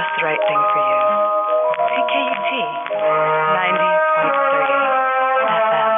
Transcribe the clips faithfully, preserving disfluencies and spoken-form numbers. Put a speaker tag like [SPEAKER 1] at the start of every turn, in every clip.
[SPEAKER 1] just the right thing for you. C K U T, ninety point three F M.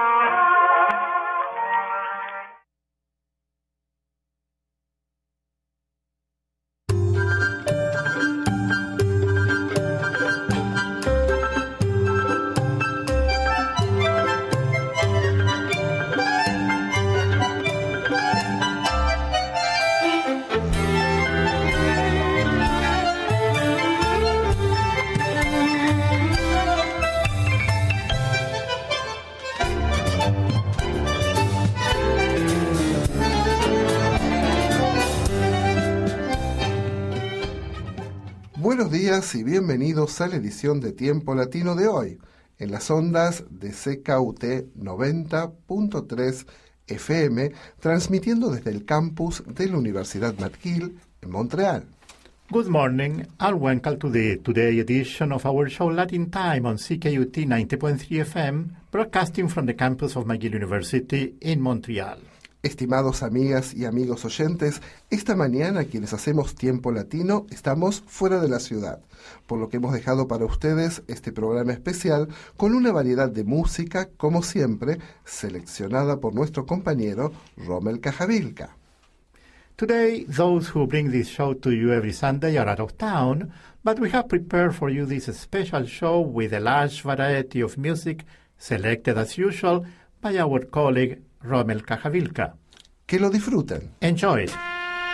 [SPEAKER 2] Buenos días y bienvenidos a la edición de Tiempo Latino de hoy, en las ondas de C K U T noventa punto tres F M, transmitiendo desde el campus de la Universidad McGill en Montreal.
[SPEAKER 3] Good morning and welcome to the today edition of our show Latin Time on C K U T ninety point three F M, broadcasting from the campus of McGill University in Montreal.
[SPEAKER 2] Estimados amigas y amigos oyentes, esta mañana quienes hacemos Tiempo Latino estamos fuera de la ciudad, por lo que hemos dejado para ustedes este programa especial con una variedad de música, como siempre, seleccionada por nuestro compañero Rommel Cajavilka.
[SPEAKER 3] Today, those who bring this show to you every Sunday are out of town, but we have prepared for you this special show with a large variety of music selected as usual by our colleague Rommel Cajavilka.
[SPEAKER 2] Que lo disfruten.
[SPEAKER 3] Enjoy it.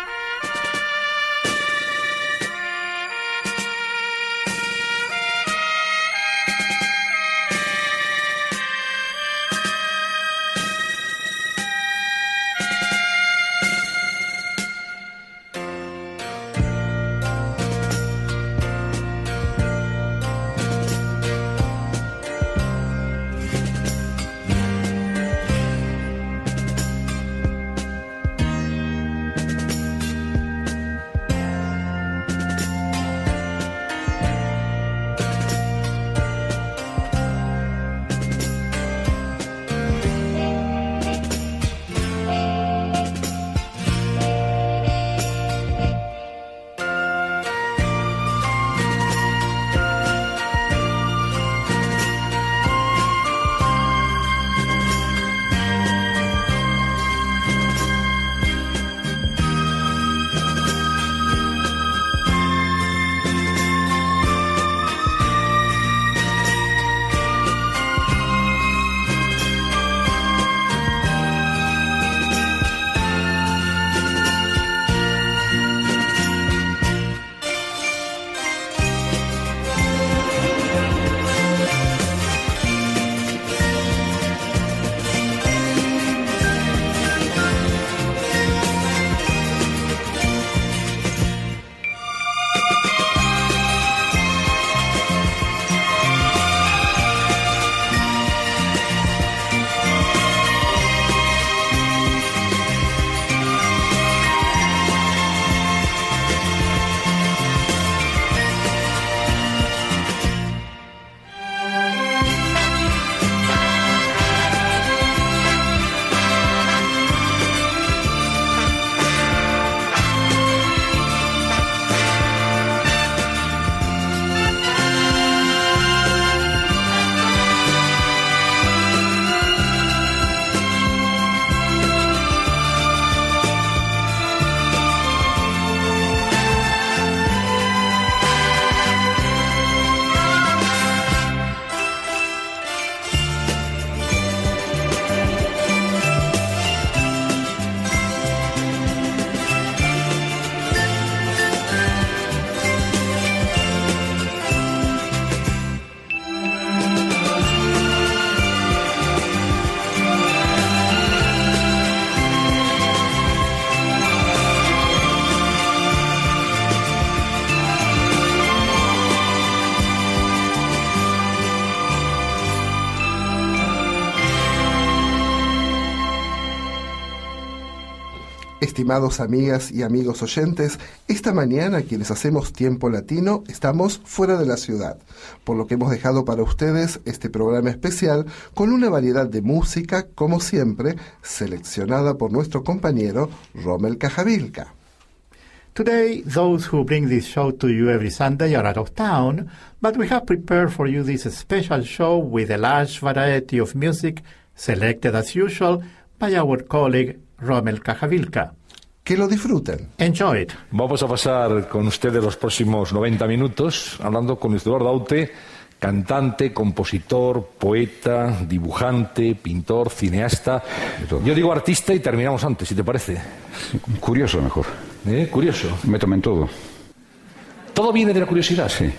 [SPEAKER 2] Estimados amigas y amigos oyentes, esta mañana quienes hacemos Tiempo Latino estamos fuera de la ciudad, por lo que hemos dejado para ustedes este programa especial con una variedad de música, como siempre, seleccionada por nuestro compañero Rommel Cajavilka.
[SPEAKER 3] Today, those who bring this show to you every Sunday are out of town, but we have prepared for you this special show with a large variety of music selected as usual by our colleague Rommel Cajavilca.
[SPEAKER 2] Que lo disfruten.
[SPEAKER 3] Enjoy it.
[SPEAKER 4] Vamos a pasar con ustedes los próximos noventa minutos hablando con Eduardo Aute, cantante, compositor, poeta, dibujante, pintor, cineasta. Yo digo artista y terminamos antes, si te parece.
[SPEAKER 5] Curioso mejor.
[SPEAKER 4] ¿Eh? Curioso.
[SPEAKER 5] Me tomen todo.
[SPEAKER 4] ¿Todo viene de la curiosidad?
[SPEAKER 5] Sí.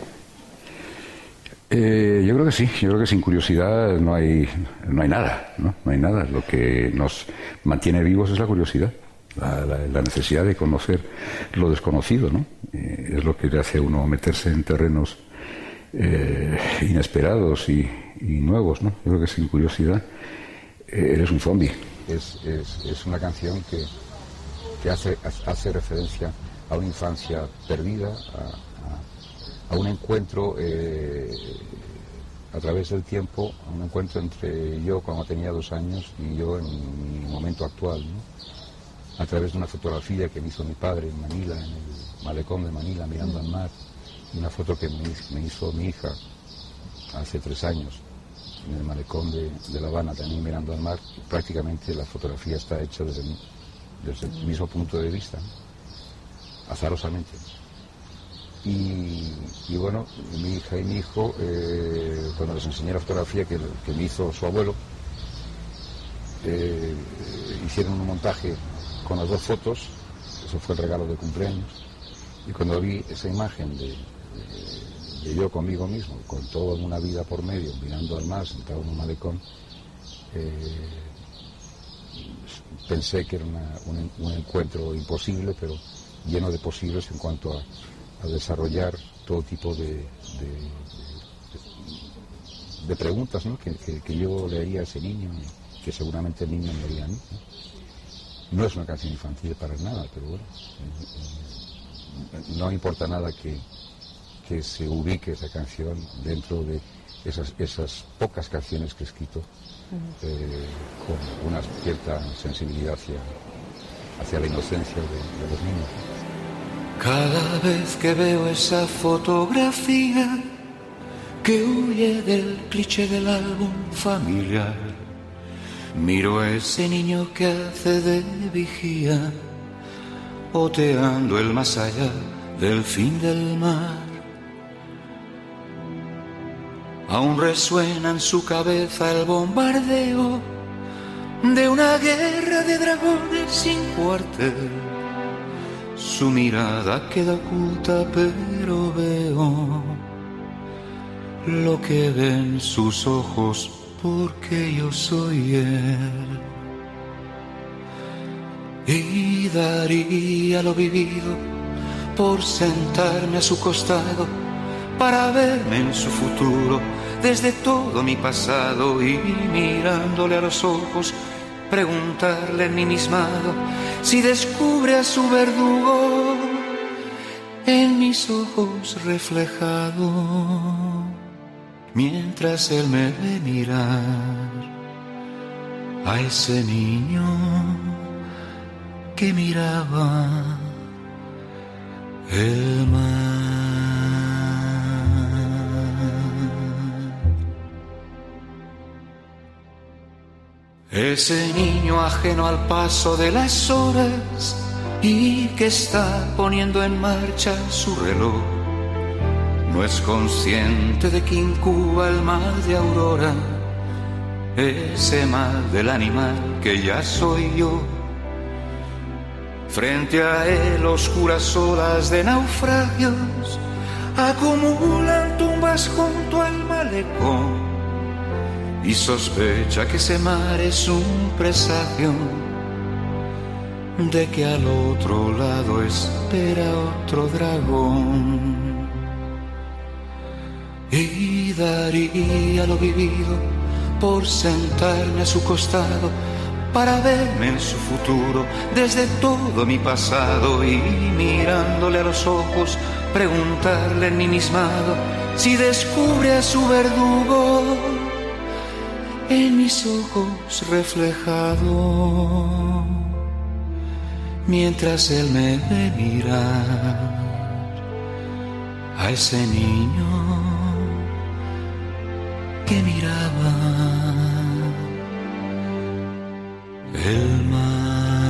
[SPEAKER 5] Eh, yo creo que sí. Yo creo que sin curiosidad no hay, no hay nada, ¿no? No hay nada. Lo que nos mantiene vivos es la curiosidad. La, la, la necesidad de conocer lo desconocido, ¿no? Eh, es lo que le hace a uno meterse en terrenos eh, inesperados y, y nuevos, ¿no? Yo creo que sin curiosidad eh, eres un zombie. Es, es, es una canción que, que hace, hace referencia a una infancia perdida, a, a, a un encuentro eh, a través del tiempo, a un encuentro entre yo cuando tenía dos años y yo en mi momento actual, ¿no? A través de una fotografía que me hizo mi padre en Manila, en el malecón de Manila, mirando al mar, y una foto que me, me hizo mi hija hace tres años, en el malecón de, de La Habana, también mirando al mar. Prácticamente la fotografía está hecha desde, desde el mismo punto de vista, ¿no? Azarosamente. Y, y bueno, mi hija y mi hijo, eh, cuando les enseñé la fotografía que, que me hizo su abuelo, eh, hicieron un montaje con las dos fotos. Eso fue el regalo de cumpleaños, y cuando vi esa imagen de, de, de yo conmigo mismo, con toda una vida por medio, mirando al mar, sentado en un malecón, eh, pensé que era una, un, un encuentro imposible, pero lleno de posibles en cuanto a, a desarrollar todo tipo de, de, de, de preguntas, ¿no? que, que, que yo le haría a ese niño, que seguramente el niño me haría a mí, ¿no? No es una canción infantil para nada, pero bueno, eh, no importa nada que, que se ubique esa canción dentro de esas, esas pocas canciones que he escrito eh, con una cierta sensibilidad hacia, hacia la inocencia de, de los niños.
[SPEAKER 6] Cada vez que veo esa fotografía que huye del cliché del álbum familiar, miro a ese niño que hace de vigía, oteando el más allá del fin del mar. Aún resuena en su cabeza el bombardeo de una guerra de dragones sin cuartel. Su mirada queda oculta, pero veo lo que ven sus ojos, porque yo soy él. Y daría lo vivido por sentarme a su costado, para verme en su futuro desde todo mi pasado, y mirándole a los ojos preguntarle ensimismado si descubre a su verdugo en mis ojos reflejado, mientras él me ve mirar a ese niño que miraba el mar. Ese niño ajeno al paso de las horas y que está poniendo en marcha su reloj, no es consciente de que incuba el mal de aurora, ese mal del animal que ya soy yo. Frente a él oscuras olas de naufragios acumulan tumbas junto al malecón, y sospecha que ese mar es un presagio de que al otro lado espera otro dragón. Y daría lo vivido por sentarme a su costado, para verme en su futuro desde todo mi pasado, y mirándole a los ojos preguntarle ensimismado si descubre a su verdugo en mis ojos reflejado, mientras él me ve mirar a ese niño que miraba el mar.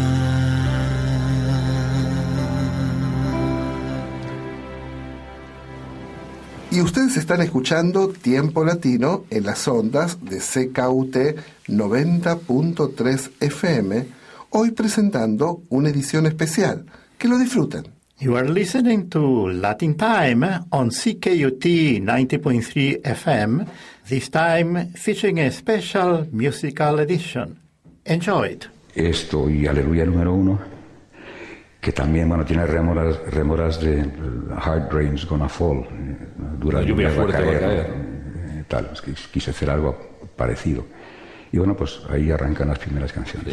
[SPEAKER 2] Y ustedes están escuchando Tiempo Latino en las ondas de C K U T noventa punto tres F M, hoy presentando una edición especial. Que lo disfruten.
[SPEAKER 3] You are listening to Latin Time on C K U T ninety point three F M, this time featuring a special musical edition. Enjoy it.
[SPEAKER 5] Esto y Aleluya número uno, que también, bueno, tiene rémoras, rémoras de Hard Rain's Gonna Fall, dura
[SPEAKER 4] la lluvia
[SPEAKER 5] va
[SPEAKER 4] fuerte
[SPEAKER 5] a caer,
[SPEAKER 4] va a caer.
[SPEAKER 5] Eh, tal, es que quise hacer algo parecido. Y bueno, pues ahí arrancan las primeras canciones.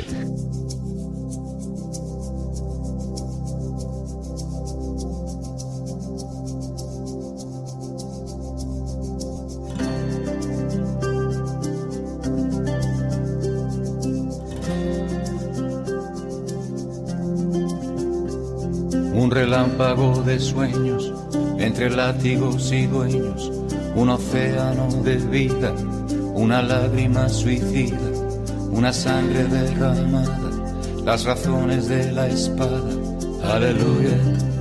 [SPEAKER 6] Un relámpago de sueños entre látigos y dueños, un océano de vida, una lágrima suicida, una sangre derramada, las razones de la espada. Aleluya.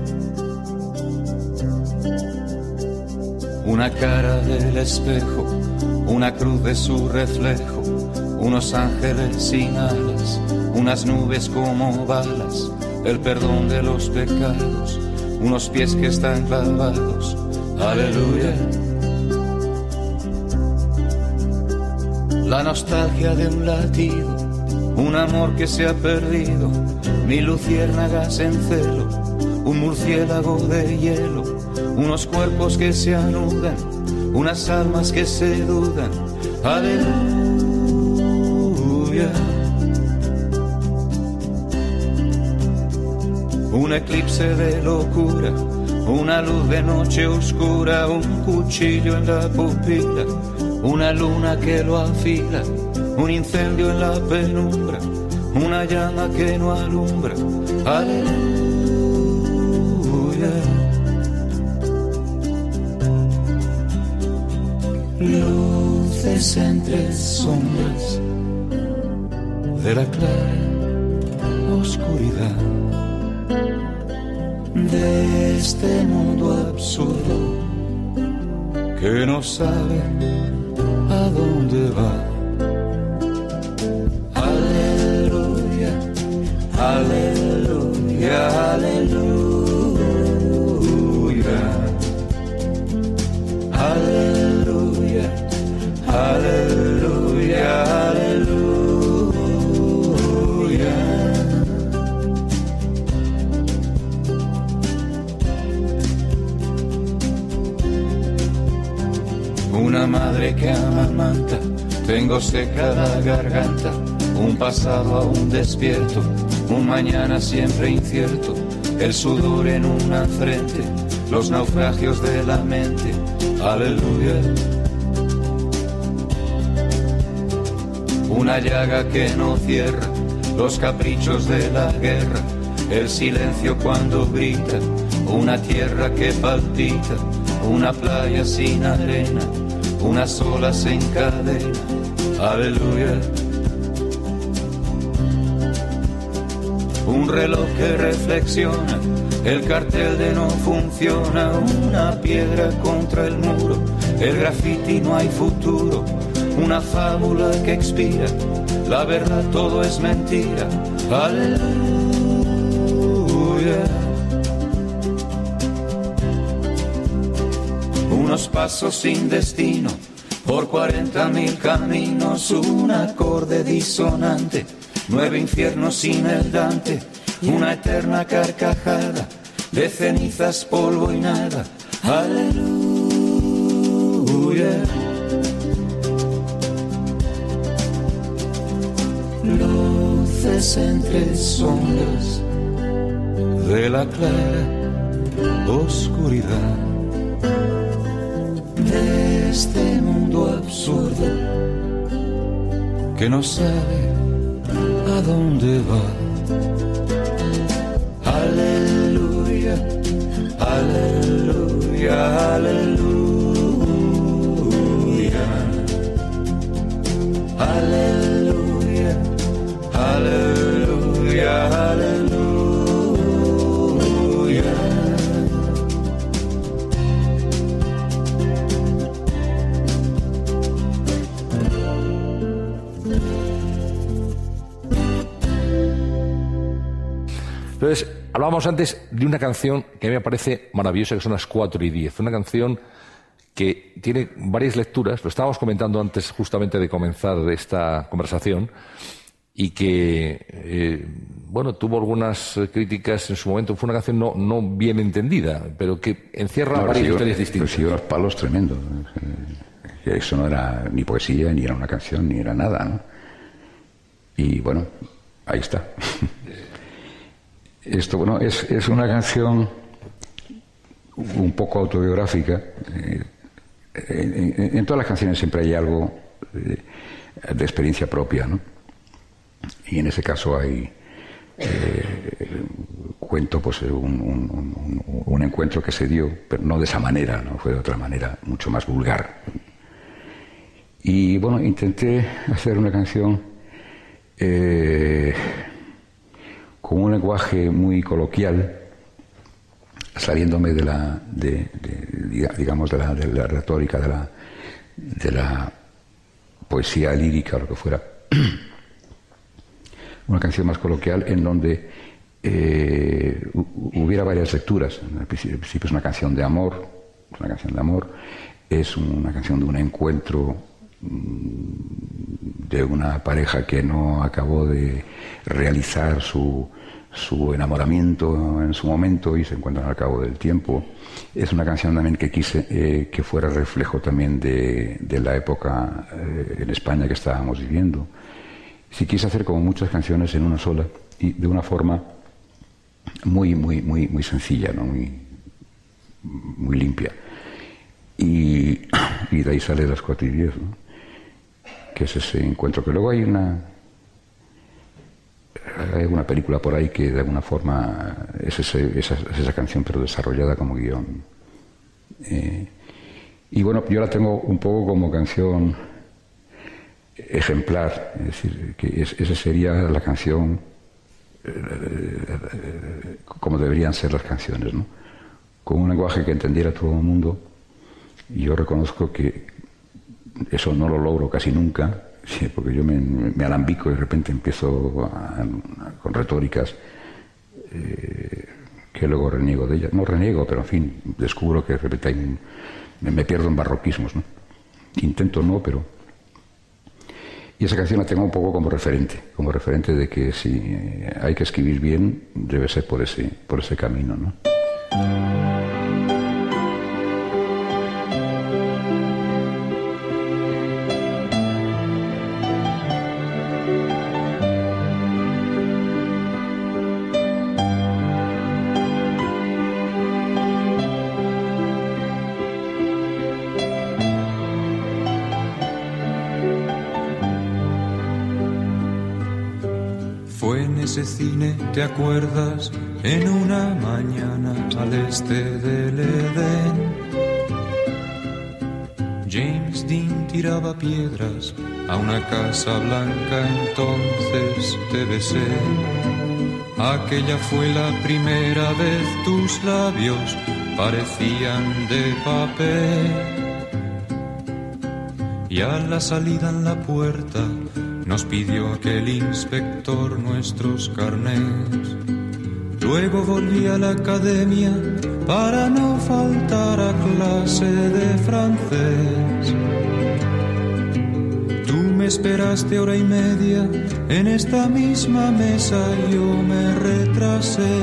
[SPEAKER 6] Una cara del espejo, una cruz de su reflejo, unos ángeles sin alas, unas nubes como balas, el perdón de los pecados, unos pies que están clavados. Aleluya. La nostalgia de un latido, un amor que se ha perdido, mil luciérnagas en celo, un murciélago de hielo, unos cuerpos que se anudan, unas almas que se dudan. Aleluya. Un eclipse de locura, una luz de noche oscura, un cuchillo en la pupila, una luna que lo afila, un incendio en la penumbra, una llama que no alumbra. Aleluya. Luces entre sombras de la clara oscuridad de este mundo absurdo que no sabe a dónde va. Aleluya, aleluya, aleluya, aleluya, aleluya, aleluya. Una madre que amamanta, tengo seca la garganta, un pasado aún despierto, un mañana siempre incierto, el sudor en una frente, los naufragios de la mente. Aleluya. Una llaga que no cierra, los caprichos de la guerra, el silencio cuando grita, una tierra que palpita, una playa sin arena, unas olas en cadena. Aleluya. Un reloj que reflexiona, el cartel de no funciona, una piedra contra el muro, el grafiti no hay futuro, una fábula que expira, la verdad todo es mentira. Aleluya. Unos pasos sin destino, por cuarenta mil caminos, un acorde disonante, nueve infiernos sin el Dante, una eterna carcajada, de cenizas, polvo y nada. Aleluya. Luces entre sombras de la clara oscuridad de este mundo absurdo que no sabe a dónde va. Aleluya, aleluya, aleluya, aleluya, aleluya.
[SPEAKER 4] Entonces, hablábamos antes de una canción que a mí me parece maravillosa, que son las cuatro y diez. Una canción que tiene varias lecturas, lo estábamos comentando antes justamente de comenzar esta conversación, y que, eh, bueno, tuvo algunas críticas en su momento. Fue una canción no, no bien entendida, pero que encierra
[SPEAKER 5] no,
[SPEAKER 4] varias
[SPEAKER 5] recibió,
[SPEAKER 4] historias distintas.
[SPEAKER 5] Recibió unos palos tremendos. Eso no era ni poesía, ni era una canción, ni era nada, ¿no? Y bueno, ahí está. Esto, bueno, es, es una canción un poco autobiográfica. Eh, en, en, en todas las canciones siempre hay algo de, de experiencia propia, ¿no? Y en ese caso hay eh, cuento pues un, un, un, un encuentro que se dio, pero no de esa manera, ¿no? Fue de otra manera, mucho más vulgar. Y bueno, intenté hacer una canción eh, con un lenguaje muy coloquial, saliéndome de la, de, de, digamos, de la, de la retórica, de la, de la poesía lírica o lo que fuera. Una canción más coloquial en donde eh, hubiera varias lecturas. Al principio es una canción de amor, es una canción de amor, es una canción de un encuentro de una pareja que no acabó de realizar su, su enamoramiento en su momento y se encuentran al cabo del tiempo. Es una canción también que quise eh, que fuera reflejo también de, de la época eh, en España que estábamos viviendo. Sí quise hacer como muchas canciones en una sola y de una forma muy, muy, muy, muy sencilla, ¿no? Muy, muy limpia. Y, y de ahí sale las cuatro y diez, ¿no? Que es ese encuentro. Que luego hay una hay una película por ahí que de alguna forma es, ese, esa, es esa canción pero desarrollada como guión. Eh, y bueno, yo la tengo un poco como canción ejemplar, es decir, que es, esa sería la canción eh, como deberían ser las canciones, ¿no? Con un lenguaje que entendiera todo el mundo. Y yo reconozco que eso no lo logro casi nunca, sí, porque yo me, me alambico y de repente empiezo a, a, con retóricas eh, que luego reniego de ellas. No reniego, pero en fin, descubro que de repente hay un, me, me pierdo en barroquismos, ¿no? Intento no, pero... Y esa canción la tengo un poco como referente, como referente de que si hay que escribir bien, debe ser por ese, por ese camino, ¿no?
[SPEAKER 6] Ese cine, ¿te acuerdas? En una mañana al este del Edén, James Dean tiraba piedras a una casa blanca, entonces te besé. Aquella fue la primera vez, tus labios parecían de papel. Y a la salida en la puerta nos pidió aquel inspector nuestros carnés. Luego volví a la academia para no faltar a clase de francés. Tú me esperaste hora y media en esta misma mesa, yo me retrasé.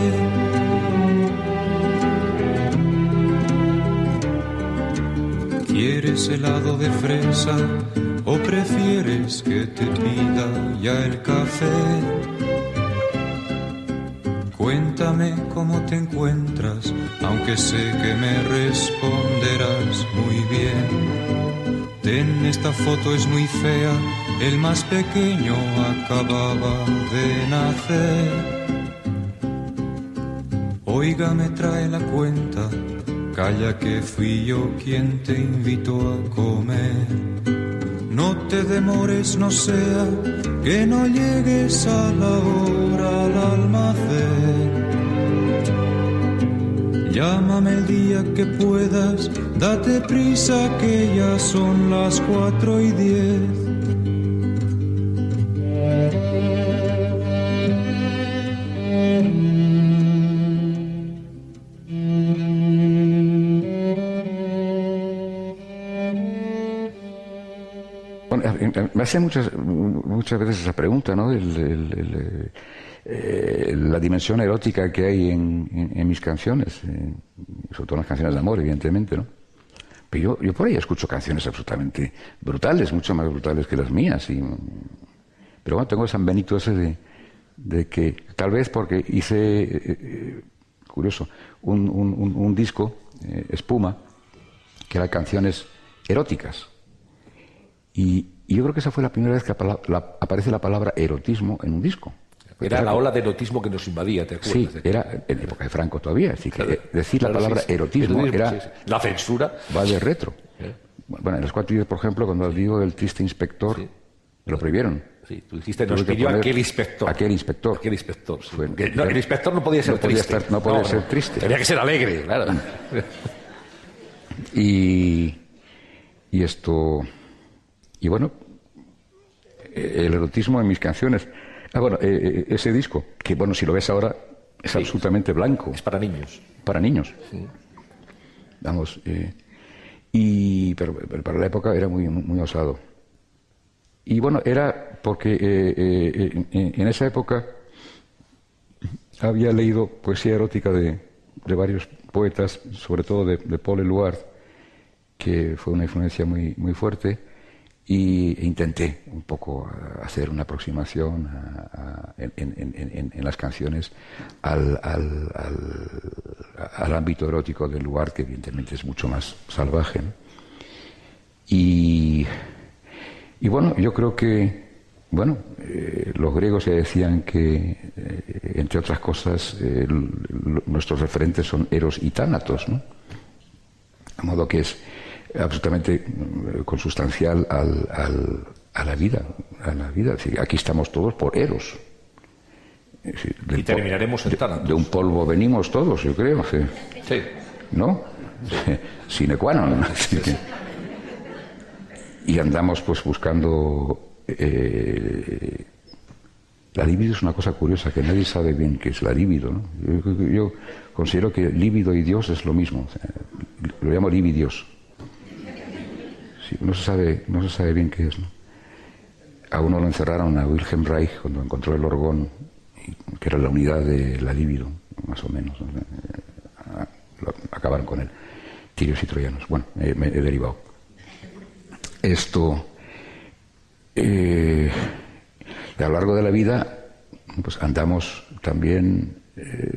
[SPEAKER 6] ¿Quieres helado de fresa o prefieres que te pida ya el café? Cuéntame cómo te encuentras, aunque sé que me responderás muy bien. Ten, esta foto es muy fea, el más pequeño acababa de nacer. Oiga, me trae la cuenta Calla que fui yo quien te invitó a comer. No te demores, no sea que no llegues a la hora al almacén. Llámame el día que puedas, date prisa que ya son las cuatro y diez.
[SPEAKER 5] Me hacen muchas, muchas veces esa pregunta, ¿no? El, el, el, eh, la dimensión erótica que hay en, en, en mis canciones, eh, sobre todo en las canciones de amor, evidentemente, ¿no? Pero yo, yo por ahí escucho canciones absolutamente brutales, mucho más brutales que las mías. Y, pero bueno, tengo el San Benito ese de, de que, tal vez porque hice, eh, eh, curioso, un, un, un, un disco, eh, Espuma, que eran canciones eróticas. Y, y yo creo que esa fue la primera vez que la, la, aparece la palabra erotismo en un disco.
[SPEAKER 4] Era la ola de erotismo que nos invadía, ¿te acuerdas?
[SPEAKER 5] Sí, era en época de Franco todavía. Así que claro, decir claro, la palabra sí, sí. erotismo, erotismo era... Sí, sí.
[SPEAKER 4] La censura.
[SPEAKER 5] Va de retro. ¿Eh? Bueno, en los cuatro días, por ejemplo, cuando digo el triste inspector, sí. lo prohibieron.
[SPEAKER 4] Sí, tú dijiste, nos pidió aquel inspector.
[SPEAKER 5] Aquel inspector.
[SPEAKER 4] Aquel inspector, sí. Fue, no, el inspector no podía ser
[SPEAKER 5] no podía
[SPEAKER 4] triste.
[SPEAKER 5] Estar, no podía no, ser
[SPEAKER 4] no.
[SPEAKER 5] triste.
[SPEAKER 4] Tenía que ser alegre, claro.
[SPEAKER 5] y, y esto... Y bueno, el erotismo en mis canciones. Ah, bueno, eh, ese disco, que bueno, si lo ves ahora, es sí, absolutamente blanco.
[SPEAKER 4] Es para niños.
[SPEAKER 5] Para niños.
[SPEAKER 4] Sí.
[SPEAKER 5] Vamos, eh, y pero, pero para la época era muy, muy osado. Y bueno, era porque eh, eh, en, en esa época había leído poesía erótica de, de varios poetas, sobre todo de, de Paul Eluard, que fue una influencia muy, muy fuerte. Y intenté un poco hacer una aproximación a, a, en, en, en, en las canciones al, al, al, al ámbito erótico del lugar, que evidentemente es mucho más salvaje, ¿no? Y, y bueno, yo creo que bueno, eh, los griegos ya decían que, eh, entre otras cosas, eh, l, l, nuestros referentes son Eros y Tánatos, ¿no? De modo que es absolutamente consustancial al, al, a la vida, a la vida. Es decir, aquí estamos todos por Eros. Es decir,
[SPEAKER 4] y terminaremos en Tánatos.
[SPEAKER 5] De, de un polvo venimos todos, yo creo. Sí.
[SPEAKER 4] Sí.
[SPEAKER 5] ¿No? Sí. Sine qua non. Sí, sí. Y andamos pues buscando... Eh, la libido es una cosa curiosa, que nadie sabe bien qué es la libido, ¿no? Yo, yo considero que líbido y Dios es lo mismo. O sea, lo llamo libidios. Sí, no se sabe, no se sabe bien qué es, ¿no? A uno lo encerraron, a Wilhelm Reich, cuando encontró el orgón, que era la unidad de la libido, más o menos, ¿no? Acabaron con él. Tirios y troyanos. Bueno, me, me he derivado. Esto, eh, a lo largo de la vida, pues andamos también eh,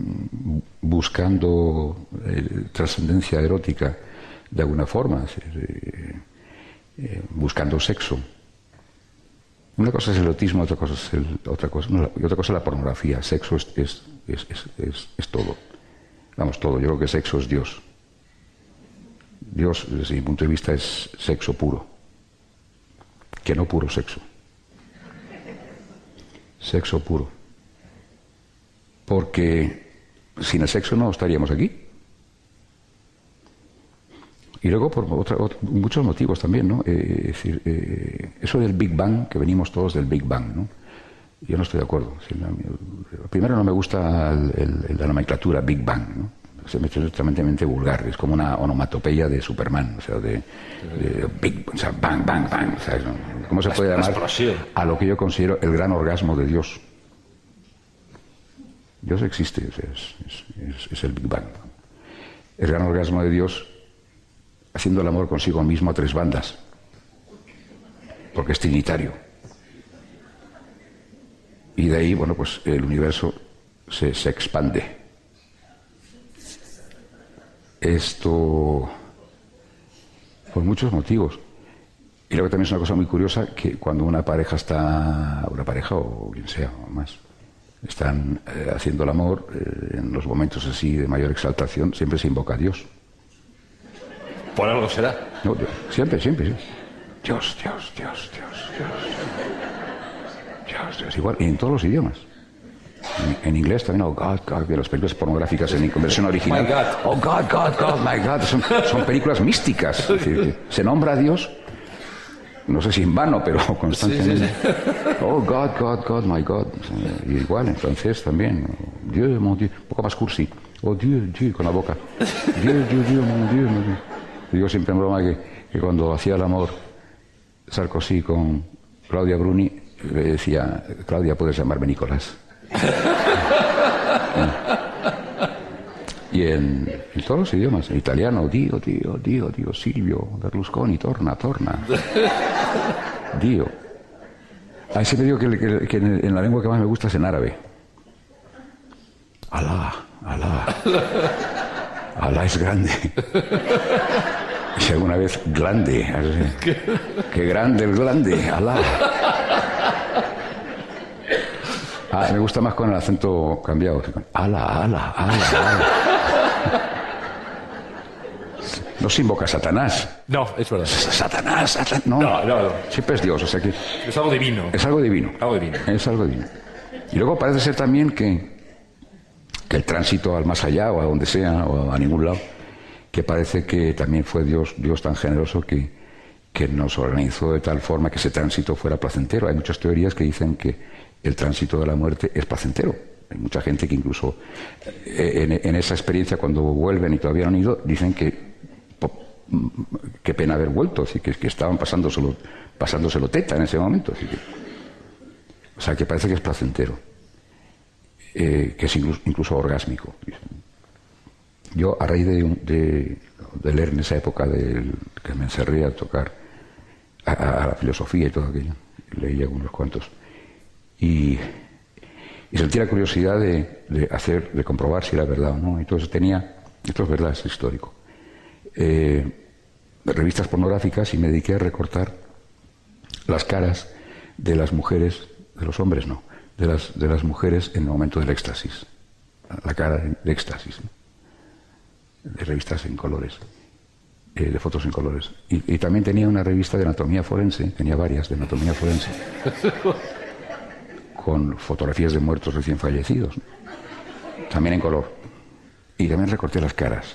[SPEAKER 5] buscando eh, trascendencia erótica de alguna forma, eh, eh, buscando sexo. Una cosa es el erotismo, otra cosa es el, otra cosa, no, y otra cosa es la pornografía. Sexo es, es, es, es, es, es todo. Vamos, todo. Yo creo que sexo es Dios. Dios, desde mi punto de vista, es sexo puro. Que no puro sexo. Sexo puro. Porque sin el sexo no estaríamos aquí. Y luego por otra, otra, muchos motivos también, ¿no? Eh, es decir, eh, eso del Big Bang, que venimos todos del Big Bang, ¿no? Yo no estoy de acuerdo. Si no, primero no me gusta el, el, la nomenclatura Big Bang, ¿no? Se me hace totalmente vulgar, es como una onomatopeya de Superman, o sea, de, de Big, o sea, bang, bang, bang, o sea, ¿cómo se puede llamar a lo que yo considero el gran orgasmo de Dios? Dios existe, o sea, es, es, es el Big Bang. El gran orgasmo de Dios haciendo el amor consigo mismo a tres bandas, porque es trinitario. Y de ahí, bueno, pues el universo se, se expande. Esto por muchos motivos. Y luego también es una cosa muy curiosa, que cuando una pareja está, una pareja o quien sea, o más, están eh, haciendo el amor, eh, en los momentos así de mayor exaltación, siempre se invoca a Dios.
[SPEAKER 4] Por algo será.
[SPEAKER 5] No, siempre, siempre, sí. Dios, Dios, Dios, Dios, Dios. Dios, Dios, igual, y en todos los idiomas. En, en inglés también, oh God, God, de las películas pornográficas en versión original.
[SPEAKER 4] My God.
[SPEAKER 5] Oh God, God, God, my God. Son, son películas místicas. Es decir, se nombra a Dios, no sé si en vano, pero constantemente. Sí, sí, sí. Oh God, God, God, my God. Y igual en francés también. Dieu, mon Dieu, un poco más cursi. Oh Dieu, Dieu, con la boca. Dieu, Dieu, Dieu, mon Dieu, mon Dieu. Digo siempre en broma que, que cuando hacía el amor Sarkozy con Claudia Bruni, le decía, Claudia, puedes llamarme Nicolás. Y en, en todos los idiomas, en italiano, Dio, Dio, Dio, Dio, Silvio, Berlusconi, torna, torna. Dio. Ahí siempre digo que, que, que en, en la lengua que más me gusta es en árabe. Alá, Alá. Alá es grande. Si alguna vez glande. Así, qué grande el glande, Alá. Ah, me gusta más con el acento cambiado. Ala, ala, ala, ala. No se invoca a Satanás.
[SPEAKER 4] No, es verdad.
[SPEAKER 5] Satanás, Satanás. No.
[SPEAKER 4] No, no, no.
[SPEAKER 5] Siempre es Dios, o sea que...
[SPEAKER 4] Es algo divino.
[SPEAKER 5] Es algo divino.
[SPEAKER 4] Algo divino.
[SPEAKER 5] Es algo divino. Y luego parece ser también que, que el tránsito al más allá, o a donde sea, o a ningún lado, que parece que también fue Dios, Dios tan generoso que, que nos organizó de tal forma que ese tránsito fuera placentero. Hay muchas teorías que dicen que el tránsito de la muerte es placentero. Hay mucha gente que incluso en, en esa experiencia, cuando vuelven y todavía no han ido, dicen que po, qué pena haber vuelto, así que, que estaban pasándoselo, pasándoselo teta en ese momento. Así que, o sea, que parece que es placentero, eh, que es incluso, incluso orgásmico. Yo, a raíz de, de, de leer en esa época de, que me encerré a tocar a, a la filosofía y todo aquello, leí algunos cuantos, y, y sentí la curiosidad de, de hacer, de comprobar si era verdad o no. Entonces tenía, esto es verdad, es histórico, eh, revistas pornográficas, y me dediqué a recortar las caras de las mujeres, de los hombres no, de las, de las mujeres en el momento del éxtasis, la cara de éxtasis, ¿no? De revistas en colores, eh, de fotos en colores. Y, y también tenía una revista de anatomía forense, tenía varias de anatomía forense, con fotografías de muertos recién fallecidos, ¿no? También en color. Y también recorté las caras.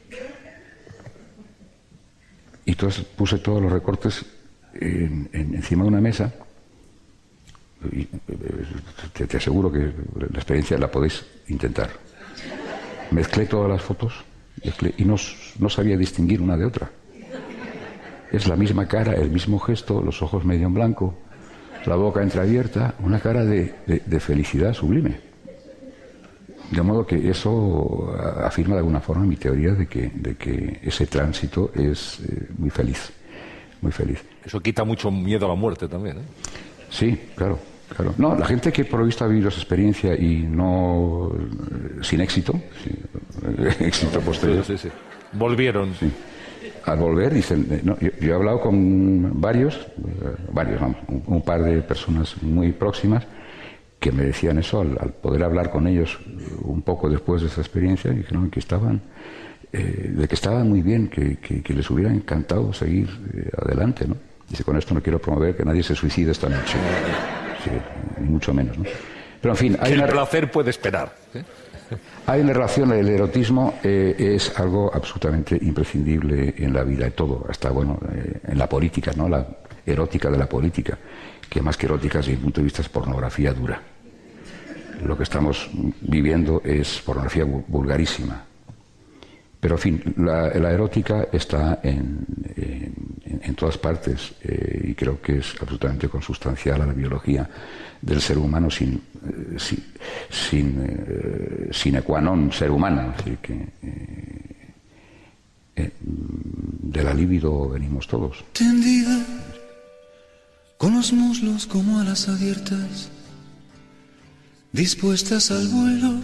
[SPEAKER 5] Y entonces puse todos los recortes en, en, encima de una mesa. Y te, te aseguro que la experiencia la podéis intentar. Mezclé todas las fotos mezclé, y no, no sabía distinguir una de otra. Es la misma cara, el mismo gesto, los ojos medio en blanco, la boca entreabierta, una cara de, de, de felicidad sublime. De modo que eso afirma de alguna forma mi teoría de que, de que ese tránsito es eh, muy feliz, muy feliz.
[SPEAKER 4] Eso quita mucho miedo a la muerte también, ¿eh?
[SPEAKER 5] Sí, claro, claro. No, la gente que por lo visto ha vivido esa experiencia y no sin éxito, sin, éxito posterior.
[SPEAKER 4] Sí, sí, sí. Volvieron.
[SPEAKER 5] Sí. Al volver dicen, no, yo, yo he hablado con varios, eh, varios, vamos, un, un par de personas muy próximas que me decían eso al, al poder hablar con ellos un poco después de esa experiencia, y dijeron que estaban, eh, de que estaban muy bien, que, que, que les hubiera encantado seguir eh, adelante, ¿no? Dice, con esto no quiero promover que nadie se suicide esta noche, sí, ni mucho menos, ¿no? Pero en fin, hay
[SPEAKER 4] que el
[SPEAKER 5] una...
[SPEAKER 4] placer puede esperar, ¿eh?
[SPEAKER 5] Hay una relación, el erotismo eh, es algo absolutamente imprescindible en la vida, de todo, hasta, bueno, eh, en la política, ¿no? La erótica de la política, que más que erótica, desde mi punto de vista, es pornografía dura. Lo que estamos viviendo es pornografía vulgarísima. Pero, en fin, la, la erótica está en, en, en todas partes, eh, y creo que es absolutamente consustancial a la biología del ser humano, sin, eh, sin, sin eh, sine qua non ser humano. Es decir, que eh, eh, de la libido venimos todos.
[SPEAKER 6] Tendida, con los muslos como alas abiertas, dispuestas al vuelo,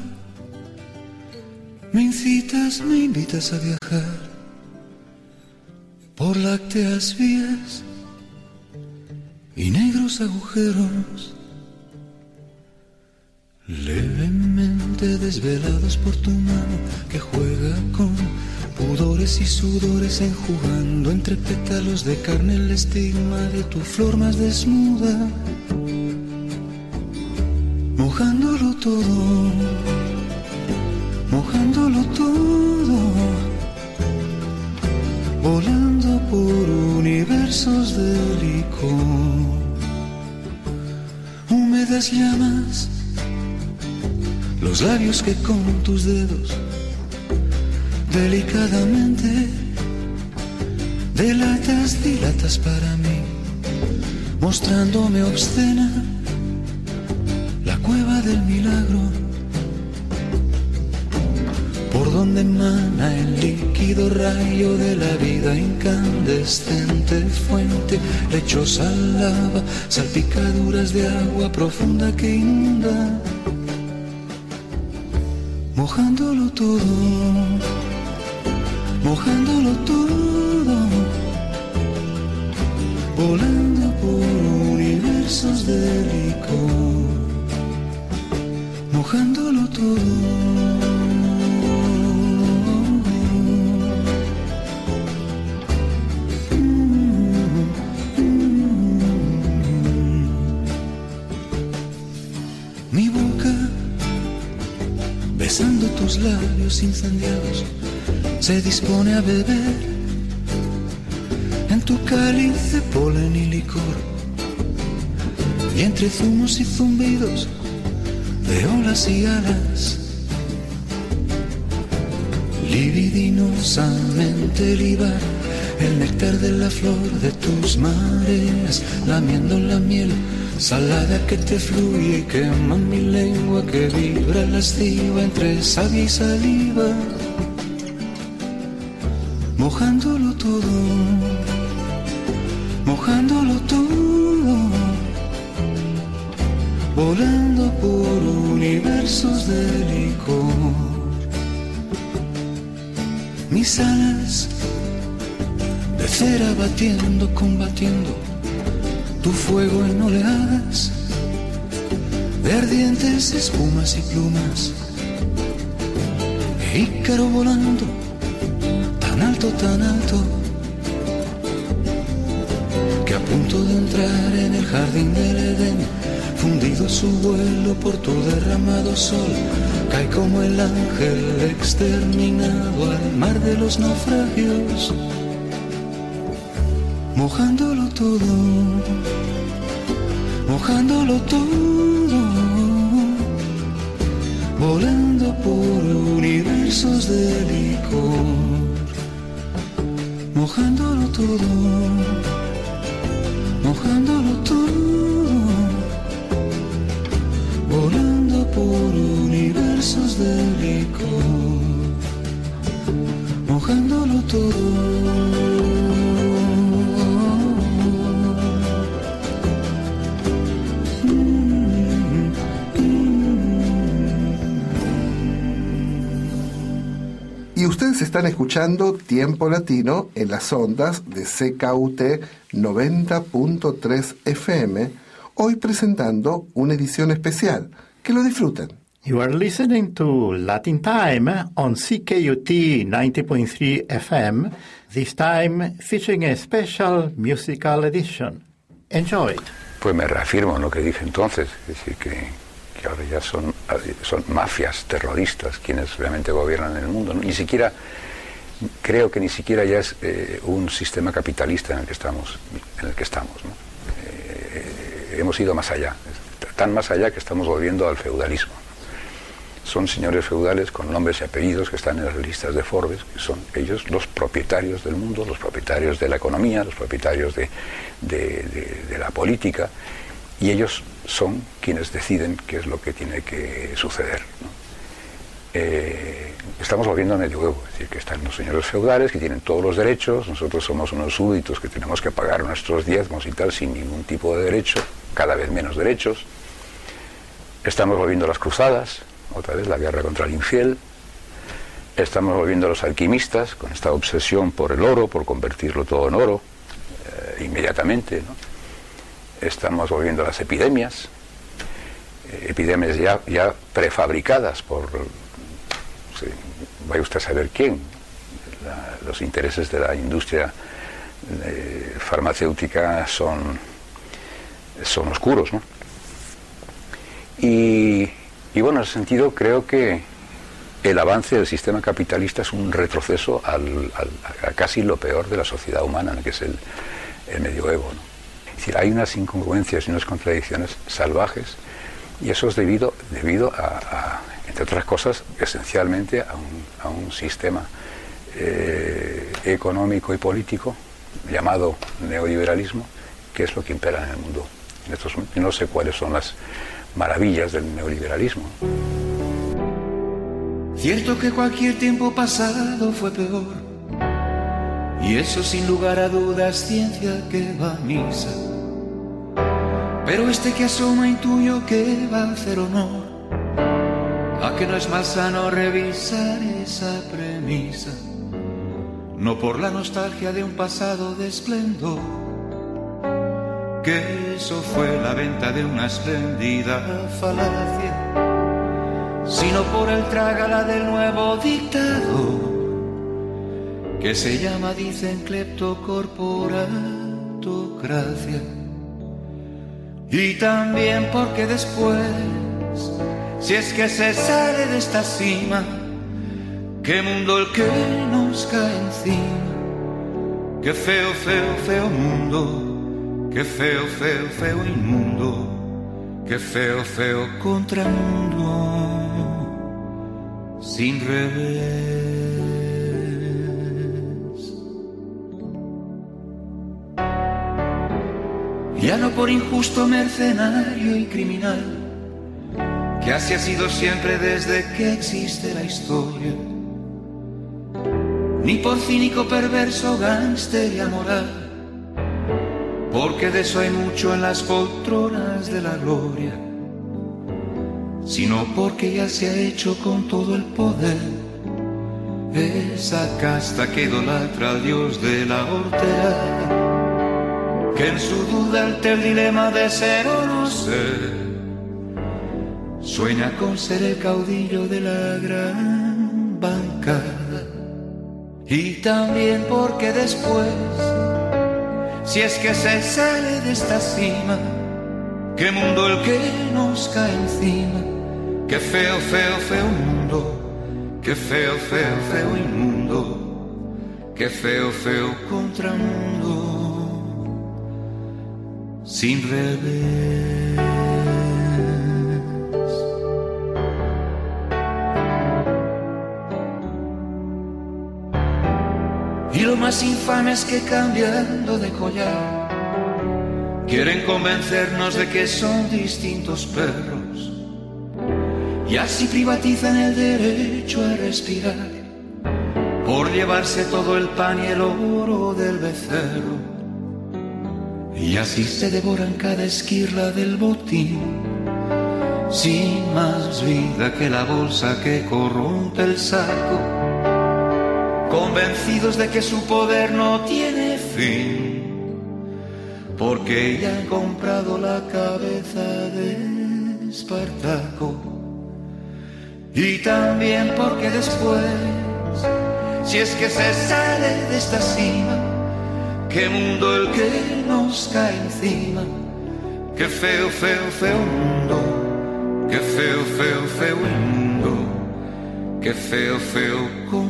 [SPEAKER 6] me incitas, me invitas a viajar por lácteas vías y negros agujeros, levemente desvelados por tu mano que juega con pudores y sudores enjugando entre pétalos de carne el estigma de tu flor más desnuda, mojándolo todo, mojándolo todo, volando por universos de licor, húmedas llamas, los labios que con tus dedos delicadamente delatas, dilatas para mí, mostrándome obscena la cueva del milagro, por donde emana el líquido rayo de la vida, incandescente fuente, lechosa lava, salpicaduras de agua profunda que inunda, mojándolo todo, mojándolo todo, volando por universos de licor, mojándolo todo. Mi boca, besando tus labios incendiados, se dispone a beber en tu cáliz de polen y licor, y entre zumos y zumbidos de olas y alas, libidinosamente libar el néctar de la flor de tus mareas, lamiendo la miel salada que te fluye y quema mi lengua que vibra lasciva entre savia y saliva, mojándolo todo, mojándolo todo, volando por universos de licor. Mis alas de cera batiendo, combatiendo tu fuego en oleadas de ardientes espumas y plumas, Ícaro volando tan alto, tan alto, que a punto de entrar en el jardín del Edén, fundido su vuelo por tu derramado sol, cae como el ángel exterminado al mar de los naufragios, mojándolo todo, mojándolo todo, volando por universos de licor, mojándolo todo, mojándolo todo, volando por universos de licor, mojándolo todo.
[SPEAKER 2] Y ustedes están escuchando Tiempo Latino en las ondas de C K U T noventa punto tres F M, hoy presentando una edición especial. Que lo disfruten.
[SPEAKER 3] You are listening to Latin Time on C K U T ninety point three F M, this time featuring a special musical edition. Enjoy it.
[SPEAKER 5] Pues me reafirmo en lo que dije entonces, es decir, que... que ahora ya son, son mafias terroristas quienes realmente gobiernan el mundo, ¿no? Ni siquiera, creo que ni siquiera ya es eh, un sistema capitalista en el que estamos, en el que estamos, ¿no? Eh, hemos ido más allá, tan más allá que estamos volviendo al feudalismo. Son señores feudales con nombres y apellidos que están en las listas de Forbes, que son ellos los propietarios del mundo, los propietarios de la economía, los propietarios de, de, de, de la política, y ellos son quienes deciden qué es lo que tiene que suceder, ¿no? Eh, estamos volviendo al medioevo, es decir, que están los señores feudales que tienen todos los derechos, nosotros somos unos súbditos que tenemos que pagar nuestros diezmos y tal sin ningún tipo de derecho, cada vez menos derechos. Estamos volviendo a las cruzadas, otra vez la guerra contra el infiel. Estamos volviendo a los alquimistas con esta obsesión por el oro, por convertirlo todo en oro eh, inmediatamente, ¿no? Estamos volviendo a las epidemias, eh, epidemias ya, ya prefabricadas por, sí, vaya usted a saber quién, la, los intereses de la industria eh, farmacéutica son, son oscuros, ¿no? Y, y bueno, en ese sentido creo que el avance del sistema capitalista es un retroceso al, al, a casi lo peor de la sociedad humana, ¿no? Que es el, el medioevo, ¿no? Es decir, hay unas incongruencias y unas contradicciones salvajes, y eso es debido, debido a, a, entre otras cosas, esencialmente a un, a un sistema eh, económico y político llamado neoliberalismo, que es lo que impera en el mundo. En estos, no sé cuáles son las maravillas del neoliberalismo.
[SPEAKER 6] Cierto que cualquier tiempo pasado fue peor, y eso sin lugar a dudas ciencia que va a misa. Pero este que asoma intuyo que va a hacer honor a que no es más sano revisar esa premisa, no por la nostalgia de un pasado de esplendor, que eso fue la venta de una espléndida falacia, sino por el trágala del nuevo dictado, que se llama, dicen, cleptocorporatocracia. Y también porque después, si es que se sale de esta cima, qué mundo el que nos cae encima, qué feo, feo, feo mundo, qué feo, feo, feo inmundo, qué feo, feo contramundo, sin revés. Ya no por injusto, mercenario y criminal, que así ha sido siempre desde que existe la historia, ni por cínico, perverso, gánster y amoral, porque de eso hay mucho en las poltronas de la gloria, sino porque ya se ha hecho con todo el poder esa casta que idolatra al dios de la hortera, que en su duda ante el dilema de ser o no ser, sueña con ser el caudillo de la gran bancada. Y también porque después, si es que se sale de esta cima, qué mundo el que nos cae encima, qué feo, feo, feo mundo, qué feo, feo, feo inmundo, qué feo, feo contramundo, sin revés. Y lo más infame es que cambiando de collar quieren convencernos de que son distintos perros, y así privatizan el derecho a respirar por llevarse todo el pan y el oro del becerro. Y así se devoran cada esquirla del botín, sin más vida que la bolsa que corrompe el saco, convencidos de que su poder no tiene fin, porque ya han comprado la cabeza de Espartaco. Y también porque después, si es que se sale de esta cima, qué mundo el que nos cae encima, qué feo, feo, feo mundo, qué feo, feo, feo inmundo, qué feo, feo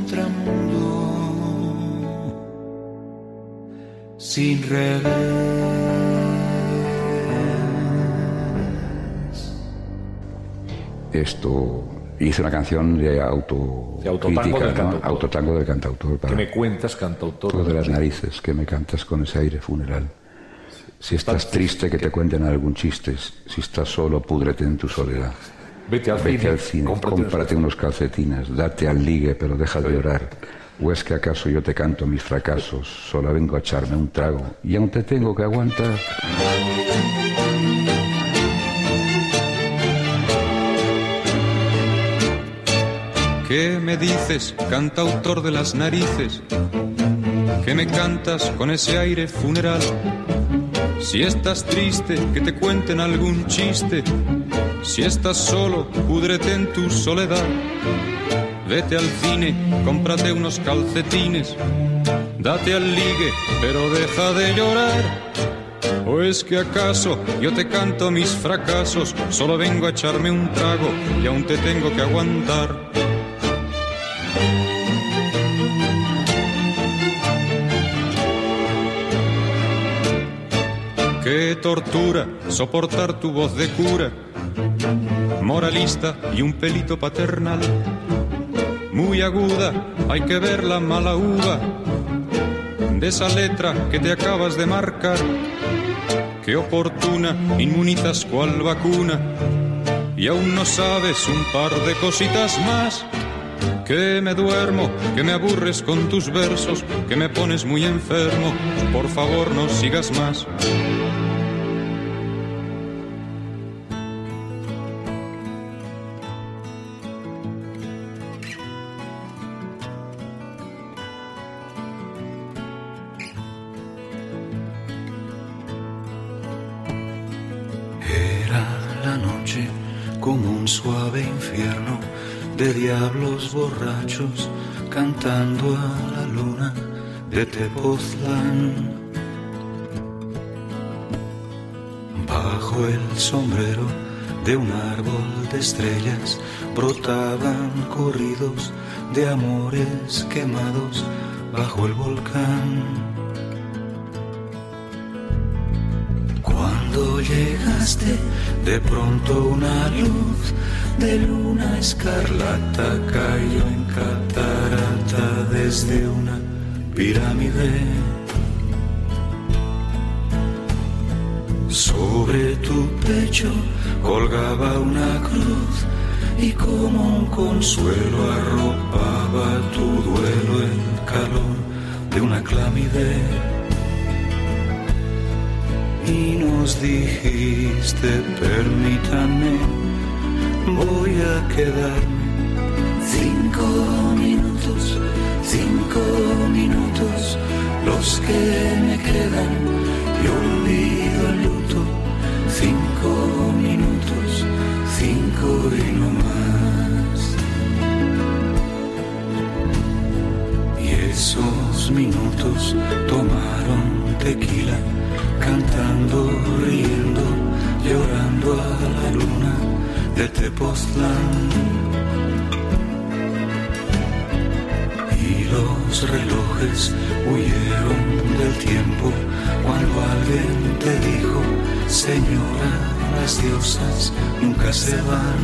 [SPEAKER 6] contramundo, sin revés.
[SPEAKER 5] Esto... Hice una canción de auto
[SPEAKER 4] de autotango
[SPEAKER 5] crítica,
[SPEAKER 4] del
[SPEAKER 5] ¿no?
[SPEAKER 4] cantautor.
[SPEAKER 5] Autotango del cantautor. Para
[SPEAKER 4] ¿Qué me cuentas, cantautor?
[SPEAKER 5] todo de las narices, que me cantas con ese aire funeral. Si estás triste, que te cuenten algún chiste. Si estás solo, púdrete en tu soledad.
[SPEAKER 4] Vete al
[SPEAKER 5] Vete
[SPEAKER 4] cine,
[SPEAKER 5] al cine,
[SPEAKER 4] cómprate
[SPEAKER 5] cómprate unos calcetines, date al ligue, pero deja de llorar. ¿O es que acaso yo te canto mis fracasos? Solo vengo a echarme un trago y aún te tengo que aguantar.
[SPEAKER 7] ¿Qué me dices, cantautor de las narices? ¿Qué me cantas con ese aire funeral? Si estás triste, que te cuenten algún chiste. Si estás solo, púdrete en tu soledad. vete al cine, cómprate unos calcetines, date al ligue, pero deja de llorar. ¿O es que acaso yo te canto mis fracasos? Solo vengo a echarme un trago y aún te tengo que aguantar. Qué tortura soportar tu voz de cura, moralista y un pelito paternal. Muy aguda, hay que ver la mala uva de esa letra que te acabas de marcar. Qué oportuna, inmunizas cual vacuna, y aún no sabes un par de cositas más. Que me duermo, que me aburres con tus versos, que me pones muy enfermo, por favor no sigas más.
[SPEAKER 6] Como un suave infierno de diablos borrachos cantando a la luna de Tepoztlán. Bajo el sombrero de un árbol de estrellas brotaban corridos de amores quemados bajo el volcán. Cuando llegaste, de pronto una luz de luna escarlata cayó en catarata desde una pirámide. Sobre tu pecho colgaba una cruz y como un consuelo arropaba tu duelo el calor de una clámide. Y nos dijiste, permítame, voy a quedarme cinco minutos, cinco minutos, los que me quedan, y olvido el luto, cinco minutos, cinco y no más. Y esos minutos tomaron tequila, cantando, riendo, llorando a la luna de Tepoztlán. Y los relojes huyeron del tiempo cuando alguien te dijo, señora, las diosas nunca se van.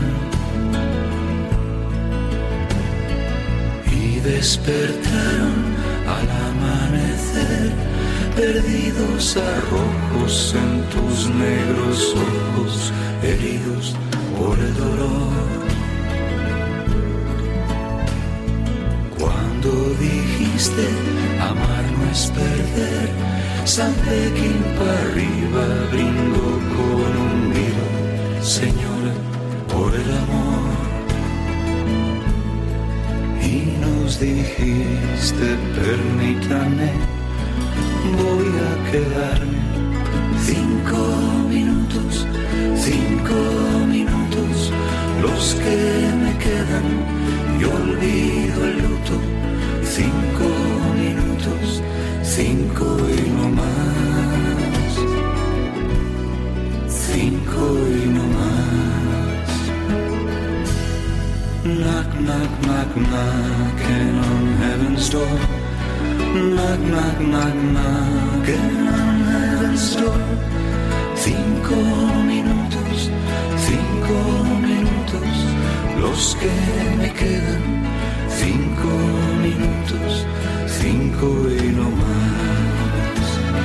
[SPEAKER 6] Y despertaron al amanecer, perdidos arrojos en tus negros ojos, heridos por el dolor. Cuando dijiste, amar no es perder, San Pekín para arriba brindo con un vino, señora, por el amor. Y nos dijiste, permítame, voy a quedarme cinco minutos, cinco minutos, los que me quedan, y olvido el luto, cinco minutos, cinco y no más, cinco y no más. Knock, knock, knock, knocking on heaven's door. Knock, knock, knock, knocking on heaven's door. Cinco minutos, cinco minutos, los que me quedan. Cinco minutos, cinco y no más.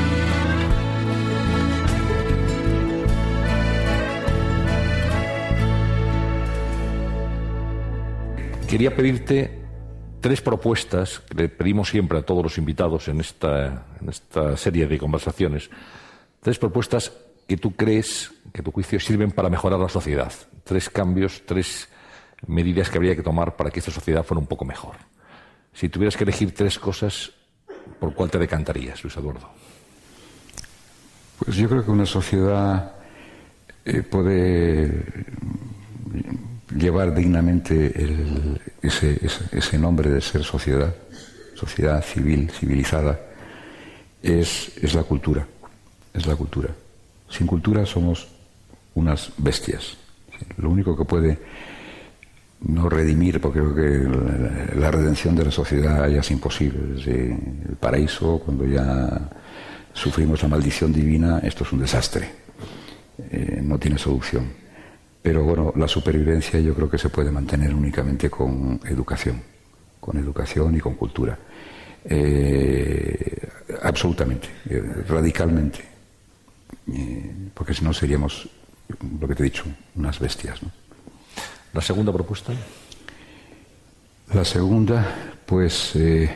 [SPEAKER 4] Quería pedirte tres propuestas que le pedimos siempre a todos los invitados en esta, en esta serie de conversaciones. Tres propuestas que tú crees, que a tu juicio sirven para mejorar la sociedad. Tres cambios, tres medidas que habría que tomar para que esta sociedad fuera un poco mejor. Si tuvieras que elegir tres cosas, ¿por cuál te decantarías, Luis Eduardo?
[SPEAKER 5] Pues yo creo que una sociedad eh, puede llevar dignamente el, ese, ese, ese nombre de ser sociedad, sociedad civil, civilizada, es, es la cultura, es la cultura. Sin cultura somos unas bestias. Lo único que puede no redimir, porque creo que la redención de la sociedad ya es imposible. Desde el paraíso, cuando ya sufrimos la maldición divina, esto es un desastre. Eh, no tiene solución. Pero bueno, la supervivencia yo creo que se puede mantener únicamente con educación, con educación y con cultura. Eh, absolutamente, eh, radicalmente. Eh, porque si no seríamos, lo que te he dicho, unas bestias, ¿no?
[SPEAKER 4] ¿La segunda propuesta?
[SPEAKER 5] La segunda, pues, eh,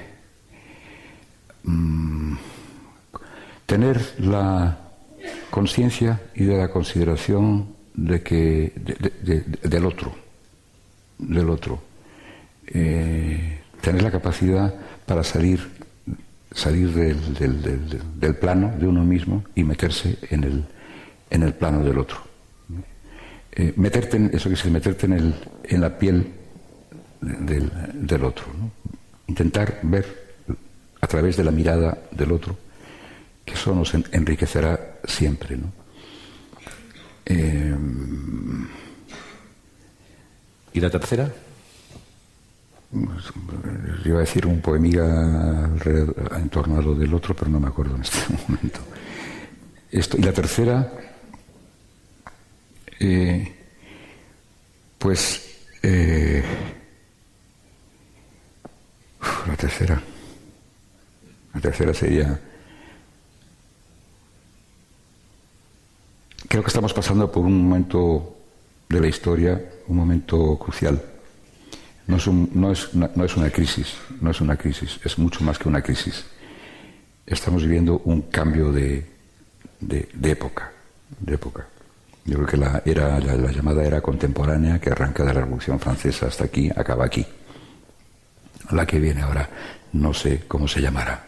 [SPEAKER 5] mmm, tener la conciencia y de la consideración de que de, de, de, del otro, del otro, eh, tener la capacidad para salir, salir del, del, del, del plano de uno mismo y meterse en el, en el plano del otro. Eh, meterte en, eso que es meterte en, el, en la piel del, del otro, ¿no? Intentar ver a través de la mirada del otro, que eso nos enriquecerá siempre, ¿no? Eh,
[SPEAKER 4] ¿Y la tercera?
[SPEAKER 5] Iba a decir un poemiga en torno a lo del otro, pero no me acuerdo en este momento. Esto, y la tercera, eh, pues, eh, uf, la tercera, la tercera sería... Creo que estamos pasando por un momento de la historia, un momento crucial. No es, un, no, es una, no es una crisis, no es una crisis, es mucho más que una crisis. Estamos viviendo un cambio de, de, de época, de época. Yo creo que la, era, la, la llamada era contemporánea, que arranca de la Revolución Francesa hasta aquí, acaba aquí. La que viene ahora, no sé cómo se llamará.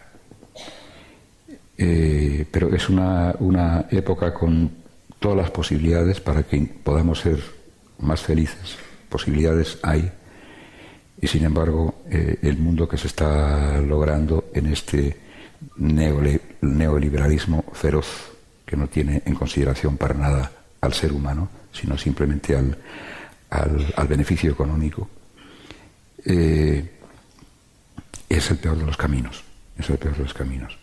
[SPEAKER 5] Eh, pero es una, una época con todas las posibilidades para que podamos ser más felices. Posibilidades hay, y sin embargo eh, el mundo que se está logrando en este neole, neoliberalismo feroz, que no tiene en consideración para nada al ser humano, sino simplemente al, al, al beneficio económico, eh, es el peor de los caminos, es el peor de los caminos.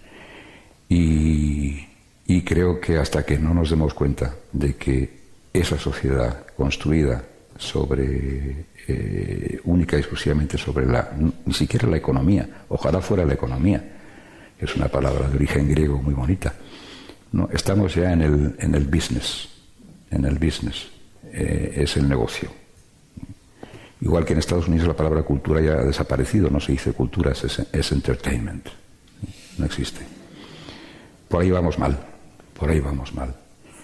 [SPEAKER 5] Y Y creo que hasta que no nos demos cuenta de que esa sociedad construida sobre, eh, única y exclusivamente sobre la, ni siquiera la economía, ojalá fuera la economía, que es una palabra de origen griego muy bonita, ¿no? Estamos ya en el, en el business, en el business, eh, es el negocio. Igual que en Estados Unidos la palabra cultura ya ha desaparecido, no se dice cultura, es, es entertainment, no existe. Por ahí vamos mal. Por ahí vamos mal.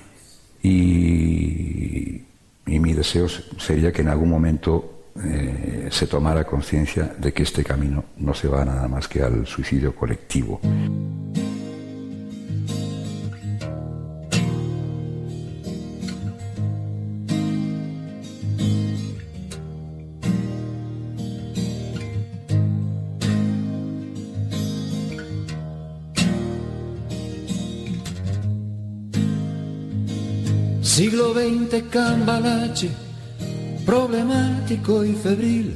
[SPEAKER 5] Y, y mi deseo sería que en algún momento eh, se tomara conciencia de que este camino no se va nada más que al suicidio colectivo.
[SPEAKER 6] Siglo veinte cambalache, problemático y febril.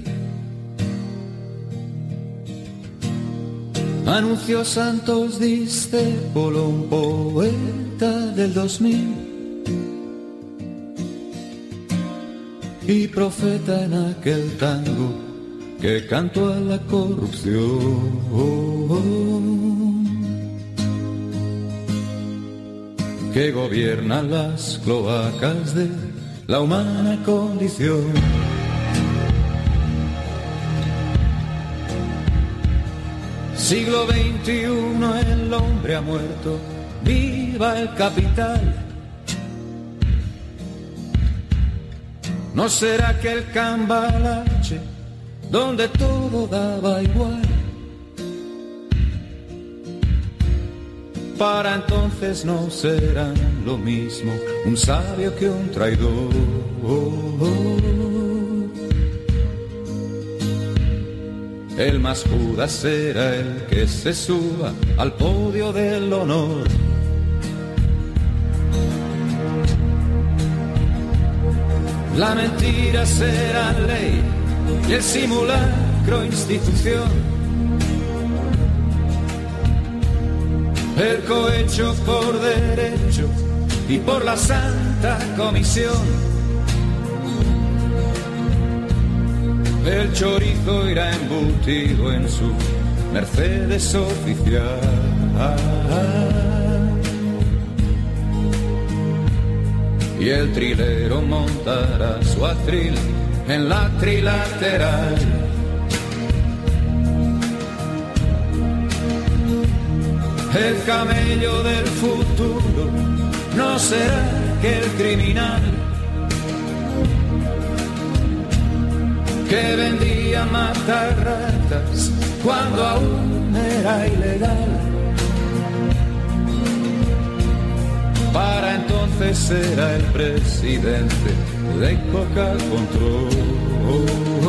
[SPEAKER 6] Anunció Santos Discépolo, un poeta del dos mil, y profeta en aquel tango que cantó a la corrupción que gobierna las cloacas de la humana condición. Siglo veintiuno, el hombre ha muerto, viva el capital. ¿No será que el cambalache, donde todo daba igual? Para entonces no serán lo mismo un sabio que un traidor.
[SPEAKER 7] El más Judas será el que se suba al podio del honor. La mentira será ley y el simulacro institución. El cohecho por derecho y por la Santa Comisión. El chorizo irá embutido en su Mercedes oficial. Y el trilero montará su atril en la trilateral. El camello del futuro no será que el criminal que vendía matarratas cuando aún era ilegal. Para entonces será el presidente de Coca Control.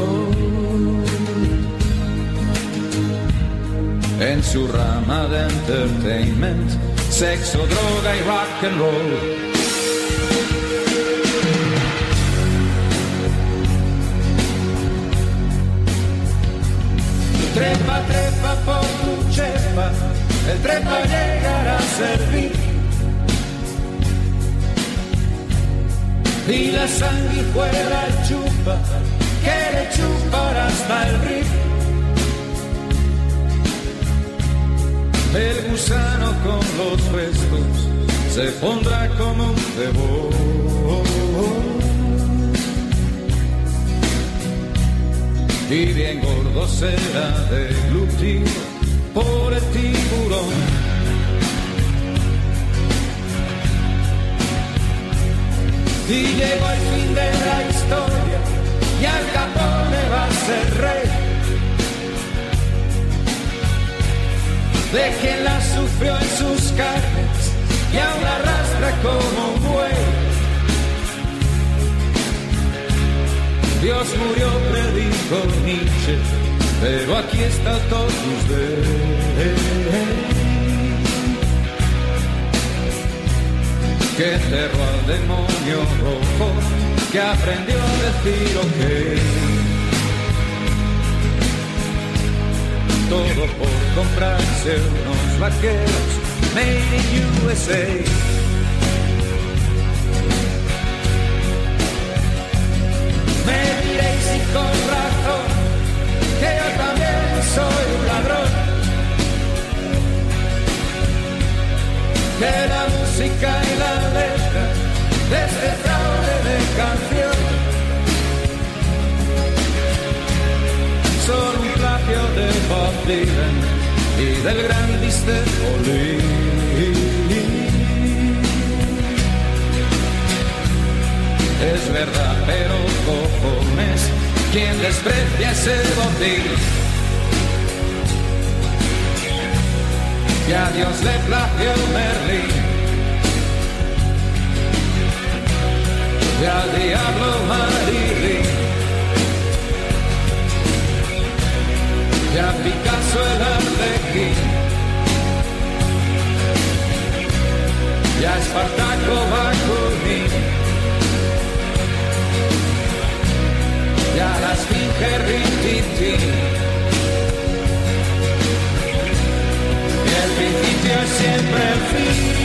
[SPEAKER 7] En su rama de entertainment, sexo, droga y rock and roll. Trepa, trepa por tu chepa, el trepa llegará a servir. Y la sanguijuela chupa, que le chupará hasta el riff. El gusano con los restos se pondrá como un cebón. Y bien gordo será deglutido por el tiburón. Y llegó el fin de la historia y Al Capone va a ser rey. De quien la sufrió en sus carnes y aún la arrastra como un buey. Dios murió, predicó Nietzsche, pero aquí está el Totus Dei, que enterró al demonio rojo, que aprendió a decir ok. Todo por comprarse unos vaqueros made in U S A. Me diréis y con razón que yo también soy un ladrón, que la música y la letra de este fraude de canción son un plagio de Bob Dylan y del gran Mister Oli. Es verdad, pero cojones, quien desprecia ese botín. Y a Dios le plagió Merlín, y al diablo Marilyn, y a Picasso el Arlequín, y a Espartaco Bakunin, y a la Esfinge Rintintín. Y el principio es siempre el fin.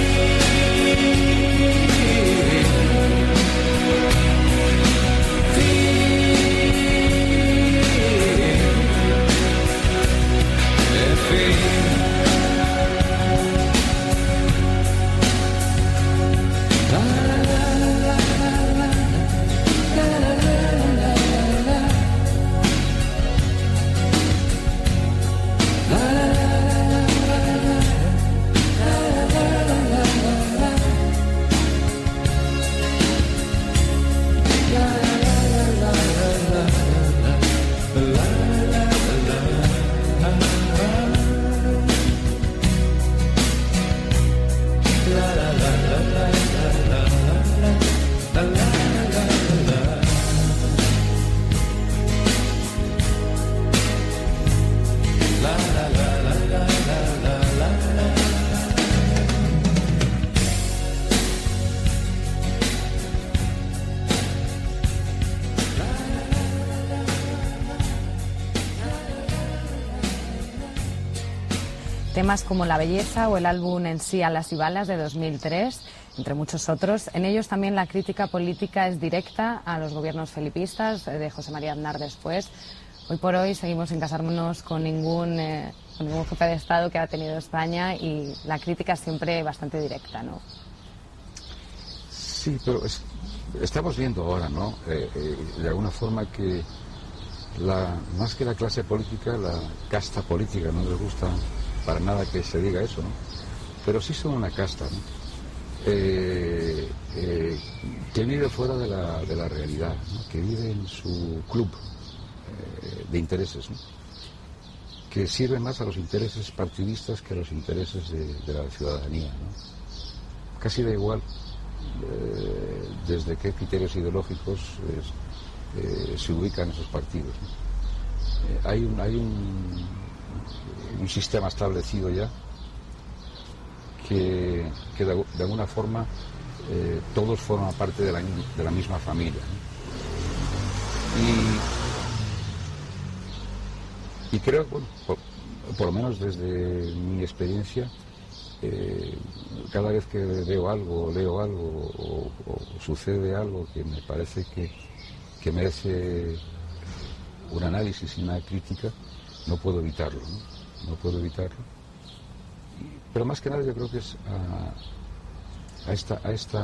[SPEAKER 8] temas como La Belleza o el álbum en sí Alas y Balas de dos mil tres, entre muchos otros. En ellos también la crítica política es directa a los gobiernos felipistas, de José María Aznar después. Hoy por hoy seguimos sin casarnos con ningún, eh, con ningún jefe de Estado que ha tenido España y la crítica es siempre bastante directa, ¿no?
[SPEAKER 5] Sí, pero es, estamos viendo ahora, ¿no? Eh, eh, de alguna forma que la, más que la clase política, la casta política, no les gusta para nada que se diga eso, ¿no? Pero sí son una casta, ¿no? Eh, eh, que vive fuera de la, de la realidad, ¿no? Que vive en su club eh, de intereses, ¿no? Que sirve más a los intereses partidistas que a los intereses de, de la ciudadanía, ¿no? Casi da igual eh, desde qué criterios ideológicos eh, se ubican esos partidos, ¿no? Eh, hay un, hay un, un sistema establecido ya que, que de, de alguna forma eh, todos forman parte de la, de la misma familia, ¿no? Y, y creo, bueno, por, por lo menos desde mi experiencia, eh, cada vez que veo algo, o leo algo o, o sucede algo que me parece que, que merece un análisis y una crítica, no puedo evitarlo, ¿no? No puedo evitarlo. Pero más que nada yo creo que es a, a esta a esta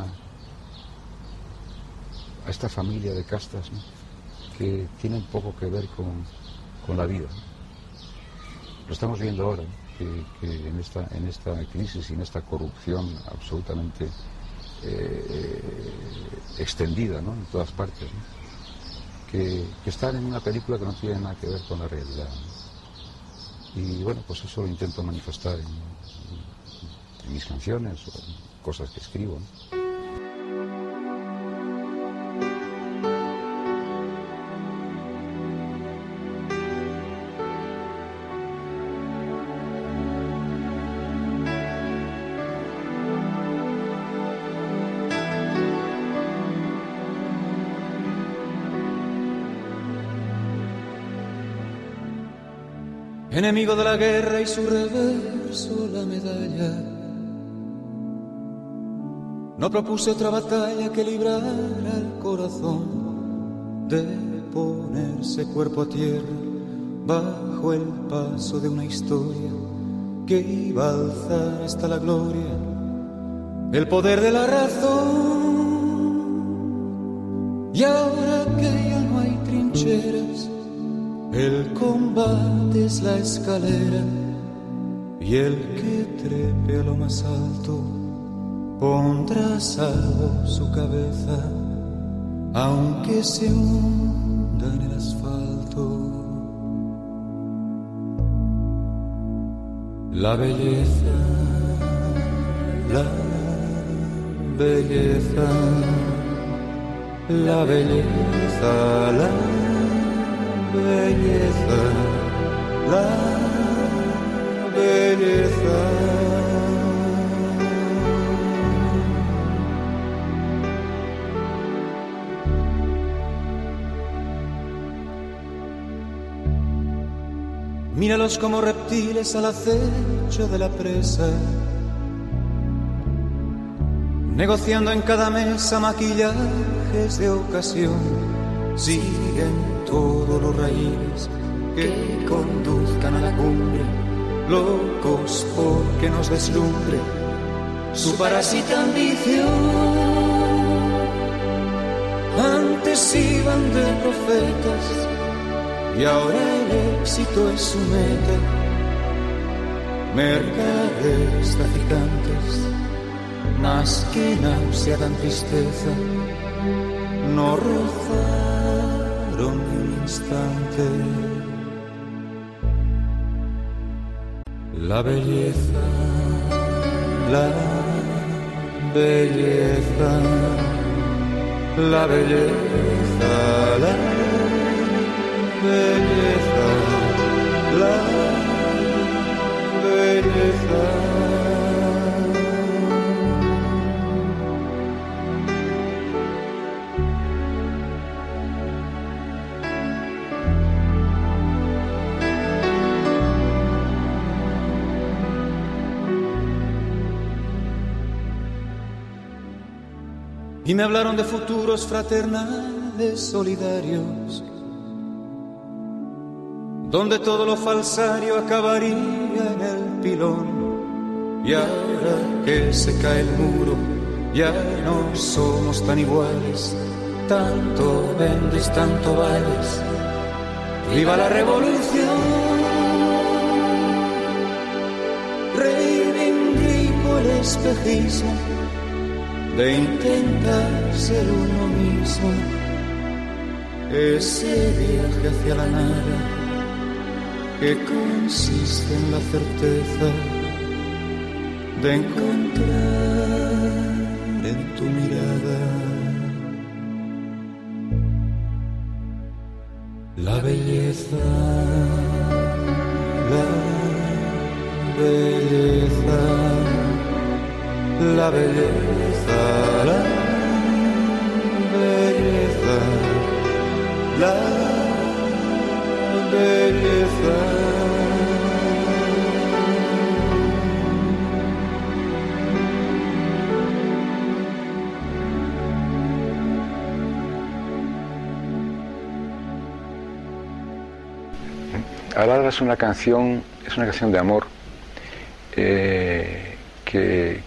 [SPEAKER 5] a esta familia de castas, ¿no? Que tienen poco que ver con, con la vida, ¿no? Lo estamos viendo ahora, ¿no? que, que en esta en esta crisis y en esta corrupción absolutamente eh, extendida, ¿no? En todas partes, ¿no? que, que están en una película que no tiene nada que ver con la realidad, ¿no? Y bueno, pues eso lo intento manifestar en, en mis canciones o en cosas que escribo, ¿no?
[SPEAKER 6] Enemigo de la guerra y su reverso la medalla. No propuse otra batalla que librar al corazón de ponerse cuerpo a tierra bajo el paso de una historia que iba a alzar hasta la gloria el poder de la razón. Y ahora que ya no hay trincheras, el combate es la escalera y el que trepe a lo más alto pondrá a salvo su cabeza, aunque se hunda en el asfalto. La belleza, la belleza, la belleza, la belleza, la belleza. Míralos como reptiles al acecho de la presa, negociando en cada mesa maquillajes de ocasión. Siguen todos los raíles que conduzcan a la cumbre, locos porque nos deslumbre su parásita ambición. Antes iban de profetas y ahora el éxito es su meta. Mercaderes traficantes, más que náusea dan tristeza, no rozaron ni un instante. La belleza, la belleza, la belleza, la belleza, la belleza. y me hablaron de futuros fraternales solidarios, donde todo lo falsario acabaría en el pilón. Y ahora que se cae el muro, ya no somos tan iguales, tanto vendes, tanto vales. ¡Viva la revolución! Reivindico el espejismo de intentar ser uno mismo, ese viaje hacia la nada que consiste en la certeza de encontrar en tu mirada la belleza, la belleza, la belleza, la belleza, la belleza.
[SPEAKER 5] Ahora es una canción, es una canción de amor eh, que,